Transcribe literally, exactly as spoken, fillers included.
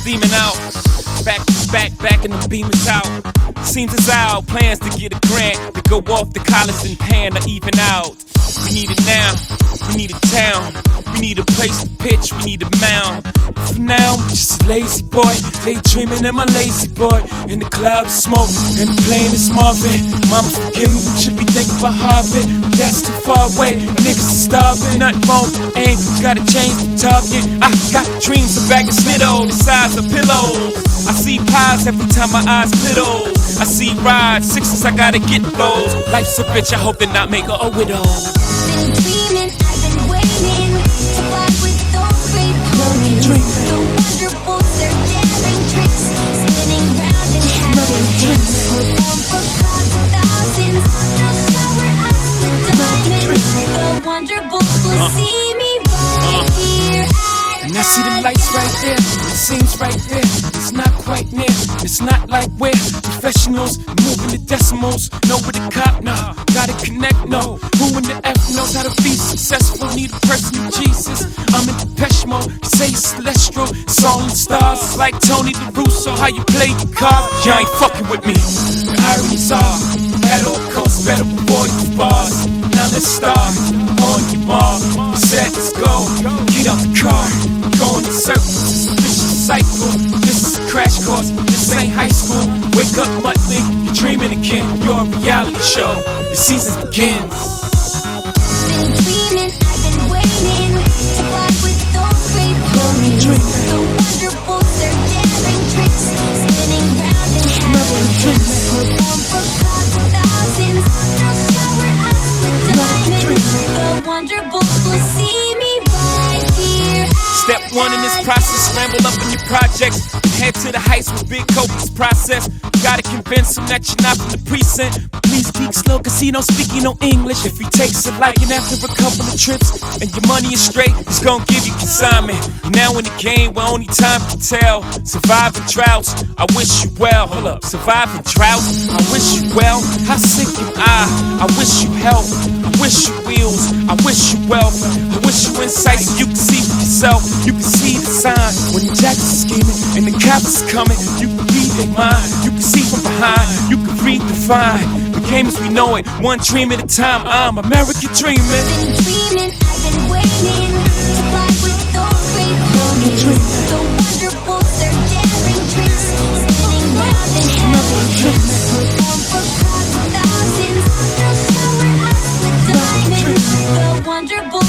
steaming out. Back to back, back and the beam is out. Seems as our plans to get a grant to go off to college and pan to even out. We need it now, we need a town, we need a place to pitch, we need a mound. For now, I'm just a lazy boy, daydreaming in my lazy boy. In the cloud of smoke, and the plane is Marvin. Mama, forgive me, should be thinking about Harvard. That's too far away, niggas are starving. Nothing wrong, ain't gotta change the target. I got dreams of bagging Snitto, the size of pillows. I see pies every time my eyes fiddle. I see rides, sixes, I gotta get those. Life's a bitch, I hope to not make her a widow. Been dreaming, I've been waiting to fly with those great ponies. The wonderful, they're daring tricks, spinning round and having drinks. Perform for crowds of thousands, they'll shower us with diamonds. The wonderful will see me right here. And I see the lights right there, it seems right there. It's not quite near, it's not like we're professionals, moving the decimals. Know where the cop, no, gotta connect, no. Who in the F knows how to be successful? Need a personal Jesus, I'm in Depeche Mode, say it's celestial. It's all in stars, it's like Tony DeRusso, how you play the card. You ain't fucking with me, the ironies are, at all costs, better avoid the bars. Now let's start, on your mark, set, let's go, get out the car. Going in circles, it's a vicious cycle. This is a crash course, this ain't high school. Wake up monthly, you're dreaming again. You're a reality show, the season begins. Been dreaming, I've been waiting to fly with those great ponies. The wonderful, they're daring tricks, spinning round and having drinks. Perform for crowds of thousands, they'll shower us with diamonds. The wonderful will see me right here. Step one in this process, scramble up in your projects. Head to the heights with big copious process. Gotta convince him that you're not from the precinct. Please speak slow, cause he don't speak no English. If he takes a liking after a couple of trips and your money is straight, he's gonna give you consignment. Now in the game, where only time can tell. Surviving droughts, I wish you well. Hold up, surviving droughts, I wish you well. How sick am I? I wish you health. I wish you wheels, I wish you wealth. I wish you insight so you can see for yourself. You can see the sign when the jackets are scheming and the cops are coming. You can read their mind, you can see from behind, you can read the fine. The game as we know it, one dream at a time. I'm American dreaming. Been dreaming, I've been waiting to fly with those great ponies. The wonderful, they're daring tricks, spinning round and having drinks. Perform for crowds of thousands, they'll shower us with diamonds. The wonderful